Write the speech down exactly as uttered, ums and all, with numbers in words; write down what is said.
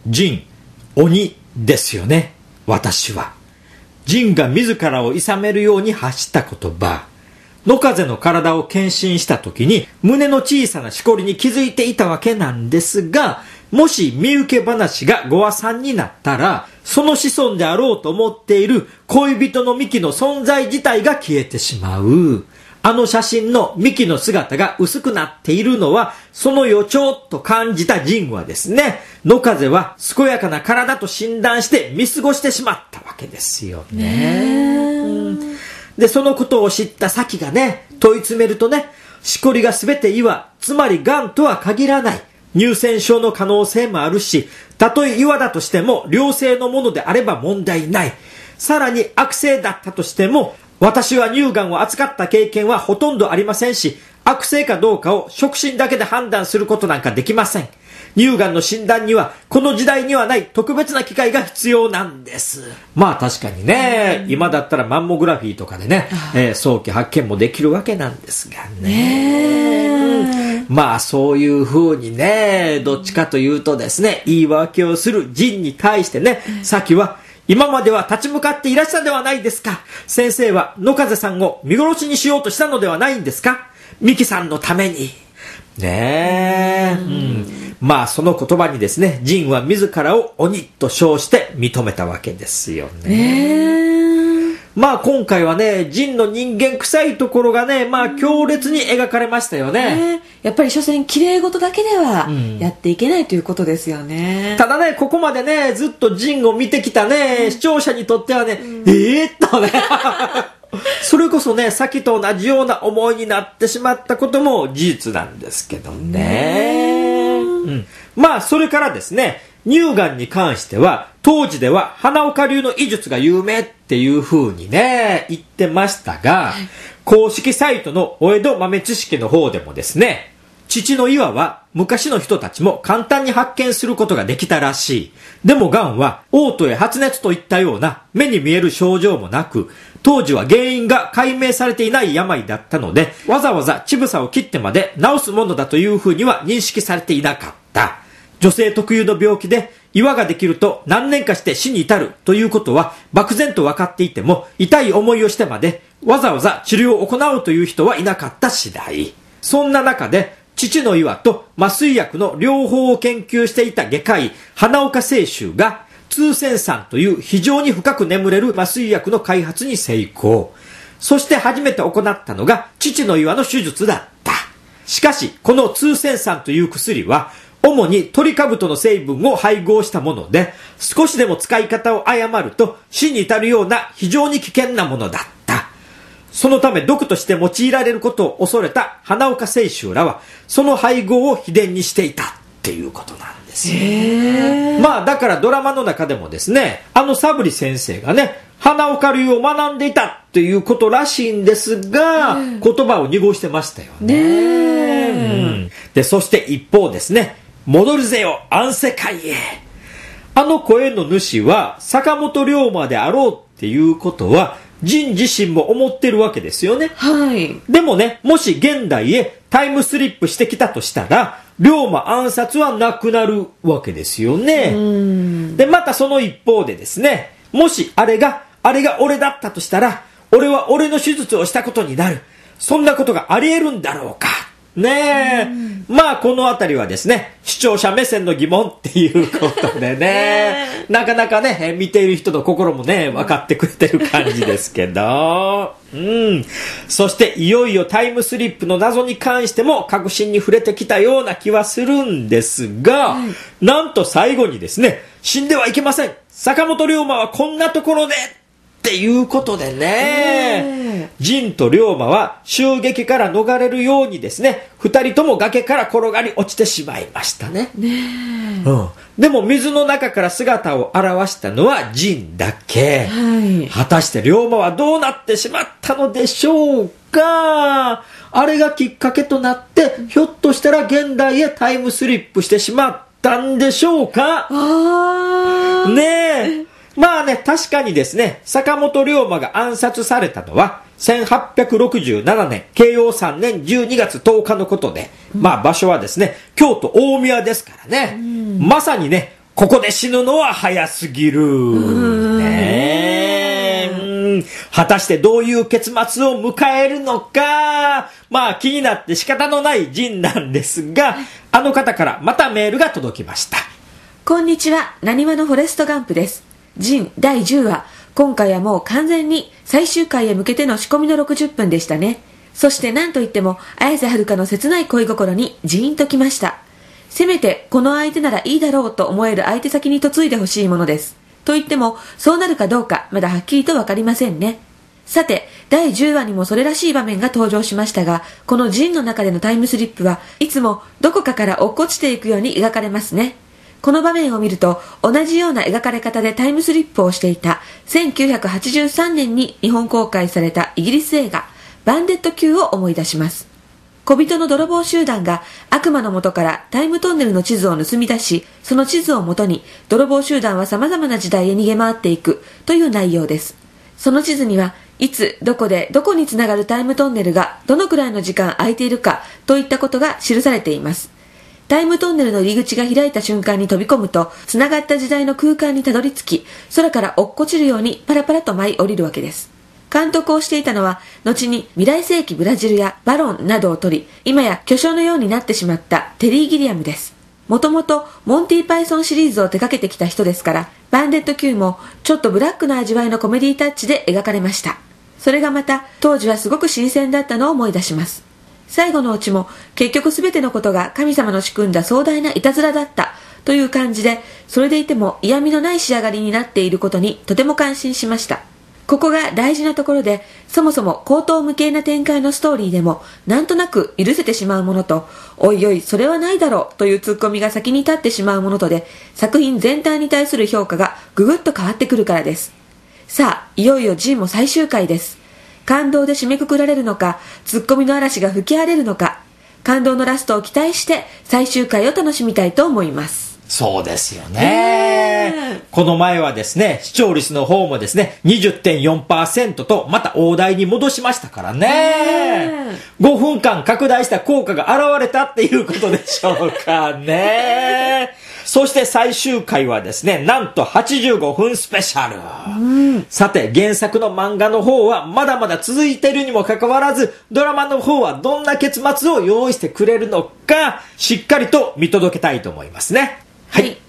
仁、鬼ですよね。私は仁が自らを諌めるように発した言葉、野風の体を検診した時に胸の小さなしこりに気づいていたわけなんですが、もし身請け話がご破算になったら、その子孫であろうと思っている恋人のミキの存在自体が消えてしまう。あの写真のミキの姿が薄くなっているのは、その予兆と感じた仁はですね、野風は健やかな体と診断して見過ごしてしまったわけですよね。うん、で、そのことを知ったサキがね、問い詰めるとね、しこりが全て岩、つまり癌とは限らない。乳腺症の可能性もあるし、たとえ岩だとしても良性のものであれば問題ない。さらに悪性だったとしても、私は乳がんを扱った経験はほとんどありませんし、悪性かどうかを触診だけで判断することなんかできません。乳がんの診断にはこの時代にはない特別な機会が必要なんです。まあ確かにね、今だったらマンモグラフィーとかでね、えー、早期発見もできるわけなんですがね。まあそういう風にね、どっちかというとですね、言い訳をする仁に対してね、さきは今までは立ち向かっていらしたではないですか。先生は野風さんを見殺しにしようとしたのではないんですか。ミキさんのために。ねえ、うん、まあその言葉にですね、仁は自らを鬼と称して認めたわけですよね。まあ今回はね、仁の人間臭いところがね、まあ強烈に描かれましたよね。 やっぱり所詮綺麗事だけではやっていけないということですよね。 うん、ただね、ここまでね、ずっと仁を見てきたね、うん、視聴者にとってはね、うん、えーっとねそれこそね、さっきと同じような思いになってしまったことも事実なんですけどね。うん、まあそれからですね、乳がんに関しては当時では花岡流の医術が有名っていう風にね言ってましたが、公式サイトのお江戸豆知識の方でもですね、父の岩は昔の人たちも簡単に発見することができたらしい。でもがんは嘔吐や発熱といったような目に見える症状もなく、当時は原因が解明されていない病だったので、わざわざ乳房を切ってまで治すものだというふうには認識されていなかった。女性特有の病気で岩ができると何年かして死に至るということは漠然と分かっていても、痛い思いをしてまでわざわざ治療を行うという人はいなかった次第。そんな中で父の岩と麻酔薬の両方を研究していた外科医花岡清舟が通腺酸という非常に深く眠れる麻酔薬の開発に成功。そして初めて行ったのが父の岩の手術だった。しかしこの通腺酸という薬は主にトリカブトの成分を配合したもので、少しでも使い方を誤ると死に至るような非常に危険なものだった。そのため毒として用いられることを恐れた花岡清舟らはその配合を秘伝にしていたっていうことなんですよ。へー。まあだからドラマの中でもですね、あのサブリ先生がね、花岡流を学んでいたっていうことらしいんですが、言葉を濁してましたよね。ね、うん、でそして一方ですね、戻るぜよ安世界へ。あの声の主は坂本龍馬であろうっていうことは仁自身も思ってるわけですよね。はい。でもね、もし現代へタイムスリップしてきたとしたら、龍馬暗殺はなくなるわけですよね。うん。で、またその一方でですね、もしあれが、あれが俺だったとしたら、俺は俺の手術をしたことになる。そんなことがあり得るんだろうか。ねえ、うん、まあこのあたりはですね、視聴者目線の疑問っていうことでねなかなかね見ている人の心もね分かってくれてる感じですけど、うん、そしていよいよタイムスリップの謎に関しても確信に触れてきたような気はするんですが、はい、なんと最後にですね、死んではいけません、坂本龍馬はこんなところでっていうことでね、仁と龍馬は襲撃から逃れるようにですね、二人とも崖から転がり落ちてしまいましたね。ね、うん、でも水の中から姿を現したのは仁だけ、はい、果たして龍馬はどうなってしまったのでしょうか。あれがきっかけとなってひょっとしたら現代へタイムスリップしてしまったんでしょうか。あー、ねえ、まあね、確かにですね、坂本龍馬が暗殺されたのはせんはっぴゃくろくじゅうななねんけいおうさんねんじゅうにがつとおかのことで、まあ場所はですね、京都大宮ですからね、まさにね、 ここで死ぬのは早すぎる。ねえ。果たしてどういう結末を迎えるのか、まあ気になって仕方のないジンなんですが、あの方からまたメールが届きました。 こんにちは、なにわのフォレストガンプです。ジンだいじゅうわ、今回はもう完全に最終回へ向けての仕込みのろくじゅっぷんでしたね。そして何といっても綾瀬はるかの切ない恋心にジーンときました。せめてこの相手ならいいだろうと思える相手先に嫁いでほしいものです。と言ってもそうなるかどうかまだはっきりとわかりませんね。さてだいじゅうわにもそれらしい場面が登場しましたが、このジンの中でのタイムスリップはいつもどこかから落っこちていくように描かれますね。この場面を見ると同じような描かれ方でタイムスリップをしていたせんきゅうひゃくはちじゅうさんねんに日本公開されたイギリス映画バンデット級を思い出します。小人の泥棒集団が悪魔の元からタイムトンネルの地図を盗み出し、その地図をもとに泥棒集団は様々な時代へ逃げ回っていくという内容です。その地図にはいつどこでどこにつながるタイムトンネルがどのくらいの時間空いているかといったことが記されています。タイムトンネルの入り口が開いた瞬間に飛び込むと、つながった時代の空間にたどり着き、空から落っこちるようにパラパラと舞い降りるわけです。監督をしていたのは、後に未来世紀ブラジルやバロンなどを取り、今や巨匠のようになってしまったテリー・ギリアムです。もともとモンティ・パイソンシリーズを手掛けてきた人ですから、バンデット級もちょっとブラックな味わいのコメディタッチで描かれました。それがまた当時はすごく新鮮だったのを思い出します。最後のオチも結局すべてのことが神様の仕組んだ壮大ないたずらだったという感じで、それでいても嫌味のない仕上がりになっていることにとても感心しました。ここが大事なところで、そもそも荒唐無稽な展開のストーリーでもなんとなく許せてしまうものと、おいおいそれはないだろうというツッコミが先に立ってしまうものとで、作品全体に対する評価がぐぐっと変わってくるからです。さあいよいよジンも最終回です。感動で締めくくられるのか、ツッコミの嵐が吹き荒れるのか、感動のラストを期待して最終回を楽しみたいと思います。 そうですよね。この前はですね、視聴率の方もですね にじゅってんよんパーセント とまた大台に戻しましたからね。ごふんかん拡大した効果が現れたっていうことでしょうかね。そして最終回はですね、なんとはちじゅうごふんスペシャル、うん、さて原作の漫画の方はまだまだ続いているにもかかわらず、ドラマの方はどんな結末を用意してくれるのか、しっかりと見届けたいと思いますね。はい、はい。